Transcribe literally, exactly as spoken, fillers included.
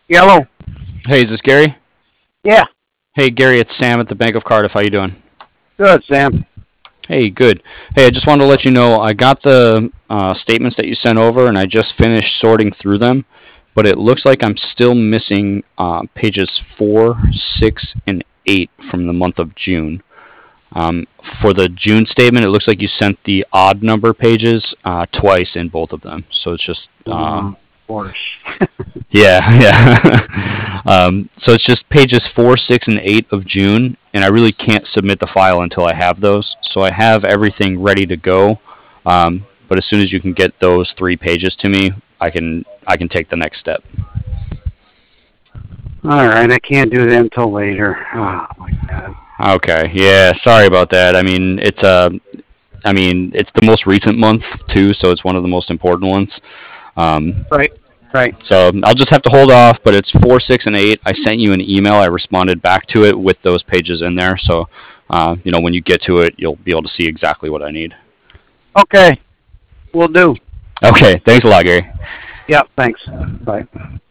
Yellow. Hey, is this Gary? Yeah. Hey, Gary, it's Sam at the Bank of Cardiff. How you doing? Good, Sam. Hey, good. Hey, I just wanted to let you know I got the uh, statements that you sent over, and I just finished sorting through them. But it looks like I'm still missing uh, pages four, six, and eight from the month of June. Um, for the June statement, it looks like you sent the odd number pages uh, twice in both of them. So it's just uh, Uh, of course. Yeah, yeah. um, so it's just pages four, six, and eight of June, and I really can't submit the file until I have those. So I have everything ready to go, um, but as soon as you can get those three pages to me, I can I can take the next step. All right, I can't do that until later. Oh my God. Okay, yeah. Sorry about that. I mean, it's uh, I mean, it's the most recent month too, so it's one of the most important ones. Um, Right, right. So I'll just have to hold off, but it's four, six, and eight. I sent you an email. I responded back to it with those pages in there. So, uh, you know, when you get to it, you'll be able to see exactly what I need. Okay, we'll do. Okay, thanks a lot, Gary. Yep, thanks. Bye.